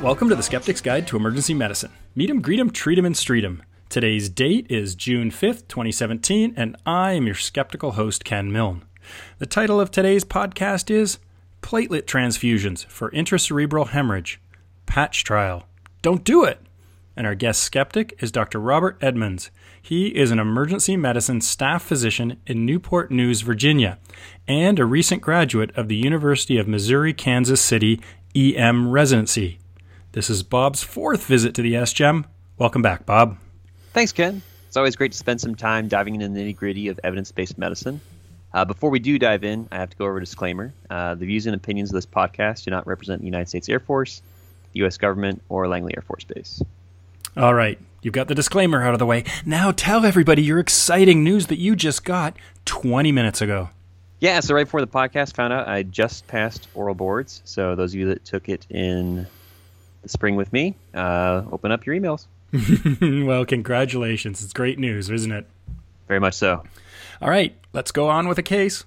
Welcome to the Skeptic's Guide to Emergency Medicine. Meet 'em, greet 'em, treat 'em, and street 'em. Today's date is June 5th, 2017, and I am your skeptical host, Ken Milne. The title of today's podcast is Platelet Transfusions for Intracerebral Hemorrhage. Patch Trial. Don't do it! And our guest skeptic is Dr. Robert Edmonds. He is an emergency medicine staff physician in Newport News, Virginia, and a recent graduate of the University of Missouri-Kansas City EM residency. This is Bob's fourth visit to the SGEM. Welcome back, Bob. Thanks, Ken. It's always great to spend some time diving into the nitty-gritty of evidence-based medicine. Before we do dive in, I have to go over a disclaimer. The views and opinions of this podcast do not represent the United States Air Force, the U.S. government, or Langley Air Force Base. All right, you've got the disclaimer out of the way. Now tell everybody your exciting news that you just got 20 minutes ago. Yeah, so right before the podcast, found out I just passed oral boards. So those of you that took it in the spring with me, open up your emails. Well, congratulations. It's great news, isn't it? Very much so. All right, let's go on with a case.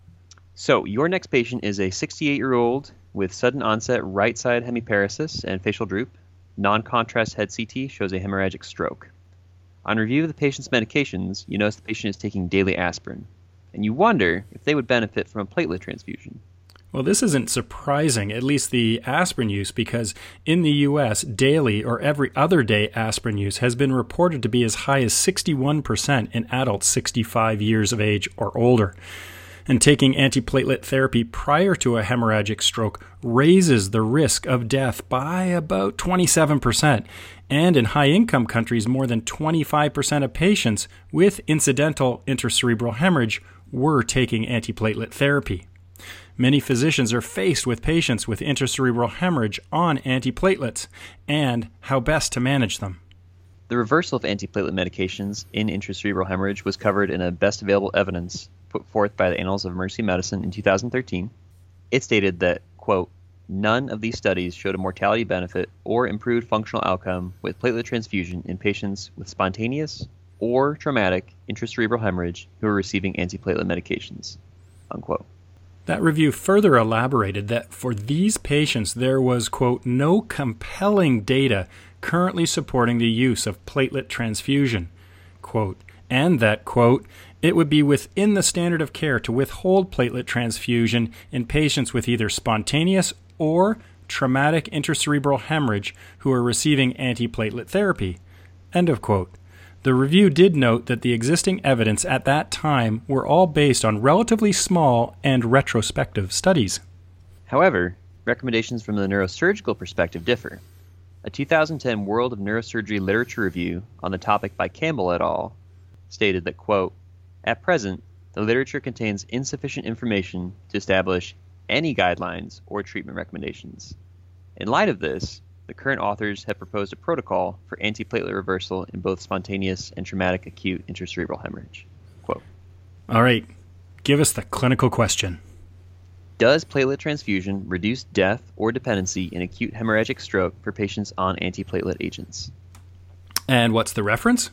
So your next patient is a 68-year-old with sudden onset right side hemiparesis and facial droop. Non-contrast head CT shows a hemorrhagic stroke. On review of the patient's medications, you notice the patient is taking daily aspirin, and you wonder if they would benefit from a platelet transfusion. Well, this isn't surprising, at least the aspirin use, because in the U.S., daily or every other day aspirin use has been reported to be as high as 61% in adults 65 years of age or older. And taking antiplatelet therapy prior to a hemorrhagic stroke raises the risk of death by about 27%. And in high-income countries, more than 25% of patients with incidental intracerebral hemorrhage were taking antiplatelet therapy. Many physicians are faced with patients with intracerebral hemorrhage on antiplatelets and how best to manage them. The reversal of antiplatelet medications in intracerebral hemorrhage was covered in a best available evidence put forth by the Annals of Emergency Medicine in 2013. It stated that, quote, none of these studies showed a mortality benefit or improved functional outcome with platelet transfusion in patients with spontaneous or traumatic intracerebral hemorrhage who were receiving antiplatelet medications, unquote. That review further elaborated that for these patients there was, quote, no compelling data currently supporting the use of platelet transfusion, quote, and that, quote, it would be within the standard of care to withhold platelet transfusion in patients with either spontaneous or traumatic intracerebral hemorrhage who are receiving antiplatelet therapy, end of quote. The review did note that the existing evidence at that time were all based on relatively small and retrospective studies. However, recommendations from the neurosurgical perspective differ. A 2010 World of Neurosurgery literature review on the topic by Campbell et al. Stated that, quote, at present, the literature contains insufficient information to establish any guidelines or treatment recommendations. In light of this, the current authors have proposed a protocol for antiplatelet reversal in both spontaneous and traumatic acute intracerebral hemorrhage. Quote, all right, give us the clinical question. Does platelet transfusion reduce death or dependency in acute hemorrhagic stroke for patients on antiplatelet agents? And what's the reference?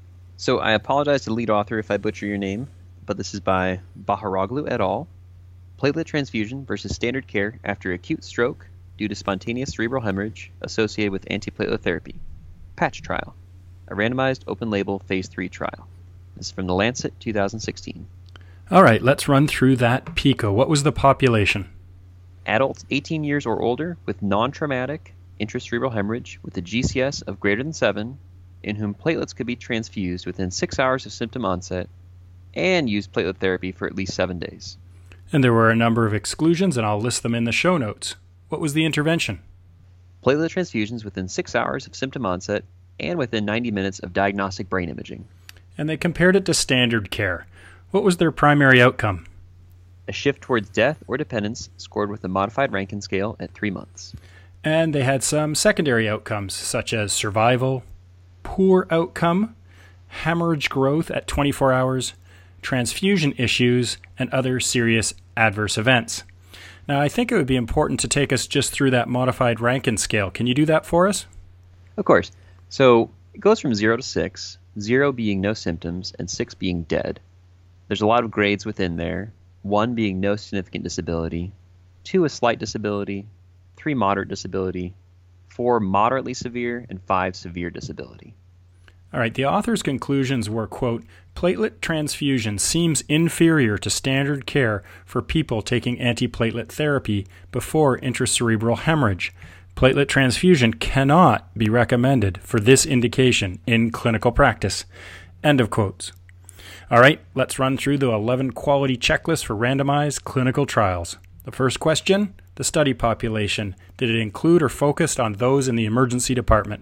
So I apologize to the lead author if I butcher your name, but this is by Baharoglu et al. Platelet transfusion versus standard care after acute stroke due to spontaneous cerebral hemorrhage associated with antiplatelet therapy. Patch Trial, a randomized open-label phase 3 trial. This is from The Lancet, 2016. All right, let's run through that PICO. What was the population? Adults 18 years or older with non-traumatic intracerebral hemorrhage with a GCS of greater than 7, in whom platelets could be transfused within 6 hours of symptom onset and use platelet therapy for at least 7 days. And there were a number of exclusions, and I'll list them in the show notes. What was the intervention? Platelet transfusions within 6 hours of symptom onset and within 90 minutes of diagnostic brain imaging. And they compared it to standard care. What was their primary outcome? A shift towards death or dependence scored with a modified Rankin scale at 3 months. And they had some secondary outcomes, such as survival, poor outcome, hemorrhage growth at 24 hours, transfusion issues, and other serious adverse events. Now, I think it would be important to take us just through that modified Rankin scale. Can you do that for us? Of course. So it goes from 0 to 6, 0 being no symptoms and 6 being dead. There's a lot of grades within there, 1 being no significant disability, 2 a slight disability, 3 moderate disability, 4 moderately severe, and 5 severe disability. All right, the author's conclusions were, quote, platelet transfusion seems inferior to standard care for people taking antiplatelet therapy before intracerebral hemorrhage. Platelet transfusion cannot be recommended for this indication in clinical practice. End of quotes. All right, let's run through the 11 quality checklists for randomized clinical trials. The first question, the study population. Did it include or focus on those in the emergency department?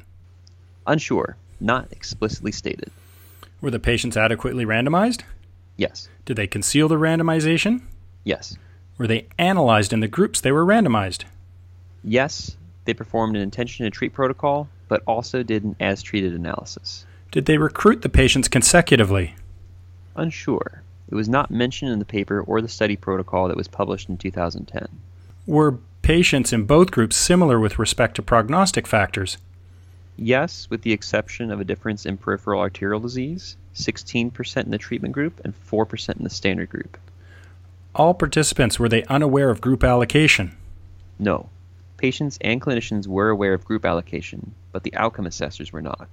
Unsure, not explicitly stated. Were the patients adequately randomized? Yes. Did they conceal the randomization? Yes. Were they analyzed in the groups they were randomized? Yes, they performed an intention to treat protocol, but also did an as-treated analysis. Did they recruit the patients consecutively? Unsure. It was not mentioned in the paper or the study protocol that was published in 2010. Were patients in both groups similar with respect to prognostic factors? Yes, with the exception of a difference in peripheral arterial disease, 16% in the treatment group and 4% in the standard group. All participants, were they unaware of group allocation? No. Patients and clinicians were aware of group allocation, but the outcome assessors were not.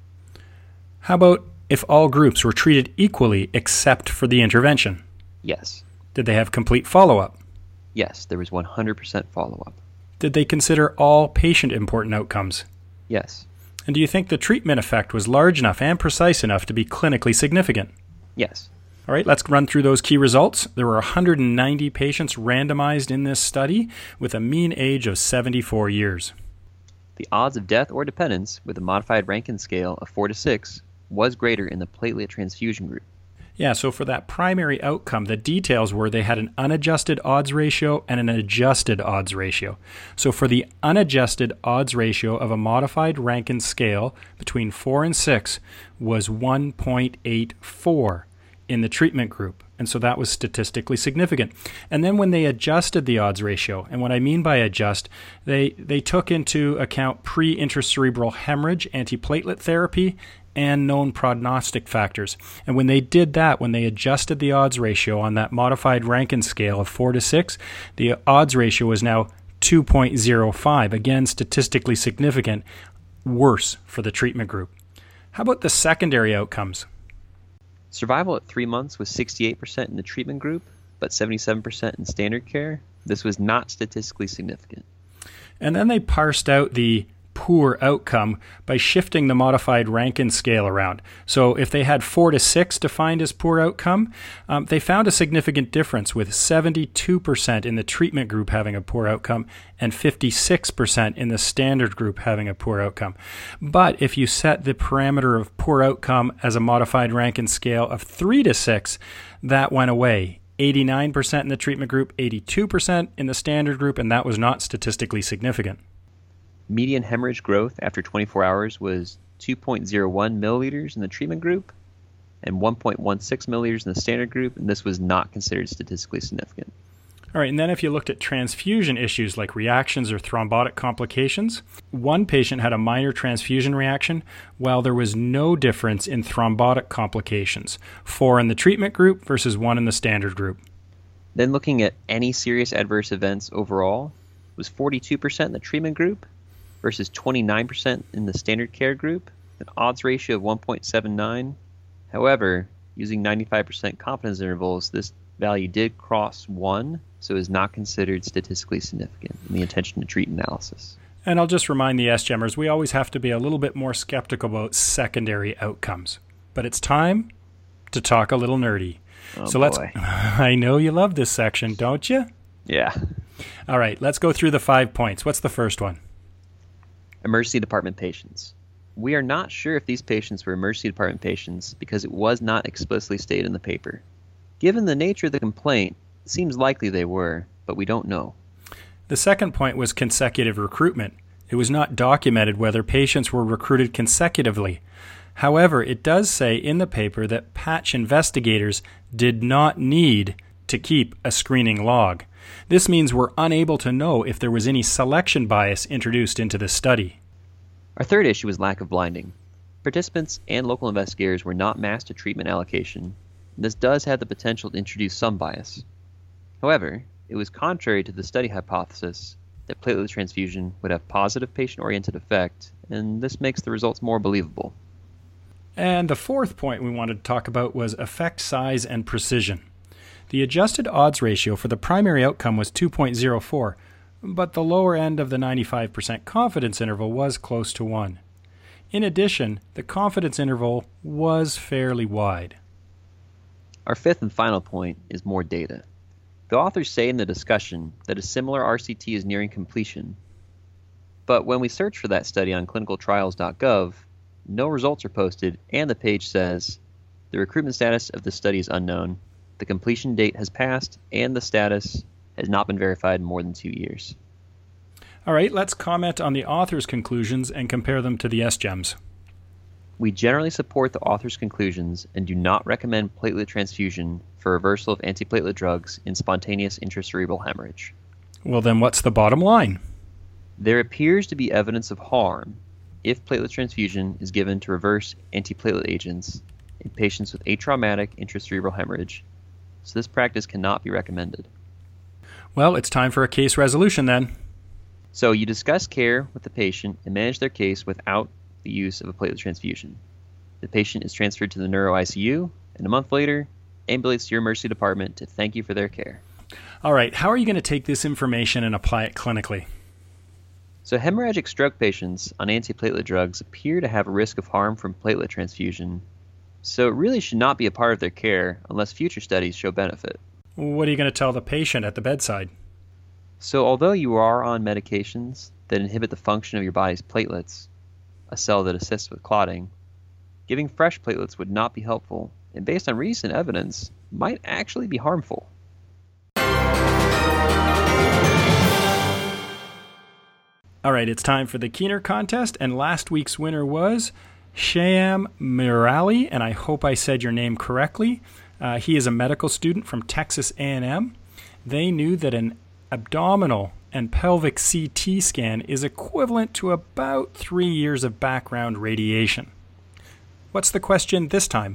How about if all groups were treated equally except for the intervention? Yes. Did they have complete follow-up? Yes, there was 100% follow-up. Did they consider all patient-important outcomes? Yes. And do you think the treatment effect was large enough and precise enough to be clinically significant? Yes. All right, let's run through those key results. There were 190 patients randomized in this study with a mean age of 74 years. The odds of death or dependence with a modified Rankin scale of 4 to 6 was greater in the platelet transfusion group. Yeah, so for that primary outcome, the details were they had an unadjusted odds ratio and an adjusted odds ratio. So for the unadjusted odds ratio of a modified Rankin scale between 4 and 6 was 1.84 in the treatment group. And so that was statistically significant. And then when they adjusted the odds ratio, and what I mean by adjust, they took into account pre-intracerebral hemorrhage, antiplatelet therapy, and known prognostic factors. And when they did that, when they adjusted the odds ratio on that modified Rankin scale of 4 to 6, the odds ratio was now 2.05, again statistically significant, worse for the treatment group. How about the secondary outcomes? Survival at 3 months was 68% in the treatment group, but 77% in standard care. This was not statistically significant. And then they parsed out the poor outcome by shifting the modified Rankin scale around. So if they had 4 to 6 defined as poor outcome, they found a significant difference with 72% in the treatment group having a poor outcome and 56% in the standard group having a poor outcome. But if you set the parameter of poor outcome as a modified Rankin scale of 3 to 6, that went away. 89% in the treatment group, 82% in the standard group, and that was not statistically significant. Median hemorrhage growth after 24 hours was 2.01 milliliters in the treatment group and 1.16 milliliters in the standard group, and this was not considered statistically significant. All right, and then if you looked at transfusion issues like reactions or thrombotic complications, one patient had a minor transfusion reaction while there was no difference in thrombotic complications, 4 in the treatment group versus 1 in the standard group. Then looking at any serious adverse events overall, was 42% in the treatment group versus 29% in the standard care group, an odds ratio of 1.79. However, using 95% confidence intervals, this value did cross 1, so is not considered statistically significant in the intention to treat analysis. And I'll just remind the SGEMers, we always have to be a little bit more skeptical about secondary outcomes. But it's time to talk a little nerdy. I know you love this section, don't you? Yeah. All right, let's go through the 5 points. What's the first one? Emergency department patients. We are not sure if these patients were emergency department patients because it was not explicitly stated in the paper. Given the nature of the complaint, it seems likely they were, but we don't know. The second point was consecutive recruitment. It was not documented whether patients were recruited consecutively. However, it does say in the paper that patch investigators did not need to keep a screening log. This means we're unable to know if there was any selection bias introduced into the study. Our third issue was lack of blinding. Participants and local investigators were not masked to treatment allocation. This does have the potential to introduce some bias. However, it was contrary to the study hypothesis that platelet transfusion would have positive patient-oriented effect, and this makes the results more believable. And the fourth point we wanted to talk about was effect size and precision. The adjusted odds ratio for the primary outcome was 2.04, but the lower end of the 95% confidence interval was close to 1. In addition, the confidence interval was fairly wide. Our fifth and final point is more data. The authors say in the discussion that a similar RCT is nearing completion, but when we search for that study on clinicaltrials.gov, no results are posted, and the page says, the recruitment status of the study is unknown, the completion date has passed, and the status has not been verified in more than 2 years. All right, let's comment on the author's conclusions and compare them to the SGEMs. We generally support the author's conclusions and do not recommend platelet transfusion for reversal of antiplatelet drugs in spontaneous intracerebral hemorrhage. Well, then what's the bottom line? There appears to be evidence of harm if platelet transfusion is given to reverse antiplatelet agents in patients with atraumatic intracerebral hemorrhage, so this practice cannot be recommended. Well, it's time for a case resolution then. So you discuss care with the patient and manage their case without the use of a platelet transfusion. The patient is transferred to the neuro ICU, and a month later, ambulates to your emergency department to thank you for their care. All right, how are you going to take this information and apply it clinically? So hemorrhagic stroke patients on antiplatelet drugs appear to have a risk of harm from platelet transfusion, so it really should not be a part of their care unless future studies show benefit. What are you going to tell the patient at the bedside? So although you are on medications that inhibit the function of your body's platelets, a cell that assists with clotting, giving fresh platelets would not be helpful, and based on recent evidence, might actually be harmful. All right, it's time for the Keener contest, and last week's winner was Shyam Murali, and I hope I said your name correctly. He is a medical student from Texas A&M. They knew that an abdominal and pelvic CT scan is equivalent to about 3 years of background radiation. What's the question this time?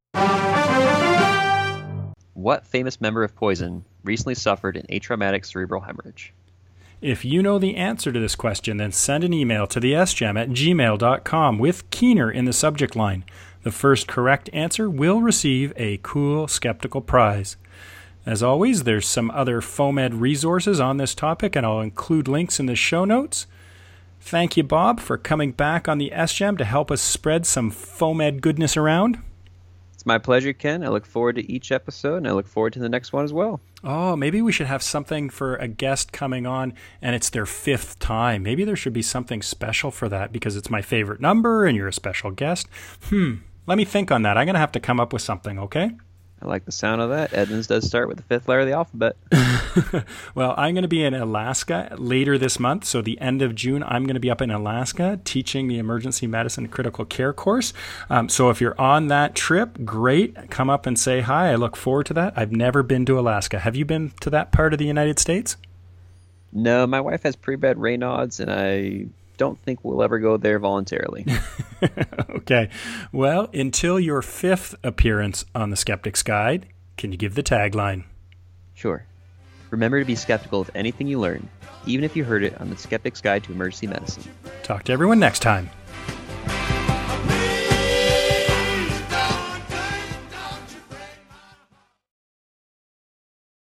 What famous member of Poison recently suffered an atraumatic cerebral hemorrhage? If you know the answer to this question, then send an email to thesgem@gmail.com with Keener in the subject line. The first correct answer will receive a cool skeptical prize. As always, there's some other FOAMed resources on this topic, and I'll include links in the show notes. Thank you, Bob, for coming back on the SGEM to help us spread some FOAMed goodness around. It's my pleasure, Ken. I look forward to each episode, and I look forward to the next one as well. Oh, maybe we should have something for a guest coming on, and it's their 5th time. Maybe there should be something special for that, because it's my favorite number, and you're a special guest. Let me think on that. I'm going to have to come up with something, okay? I like the sound of that. Edmonds does start with the 5th letter of the alphabet. Well, I'm going to be in Alaska later this month, so the end of June, I'm going to be up in Alaska teaching the emergency medicine critical care course. So if you're on that trip, great. Come up and say hi. I look forward to that. I've never been to Alaska. Have you been to that part of the United States? No, my wife has pre-bred Raynaud's, and I don't think we'll ever go there voluntarily. Okay. Well, until your 5th appearance on the Skeptic's Guide, can you give the tagline? Sure. Remember to be skeptical of anything you learn, even if you heard it on the Skeptic's Guide to Emergency Medicine. Talk to everyone next time.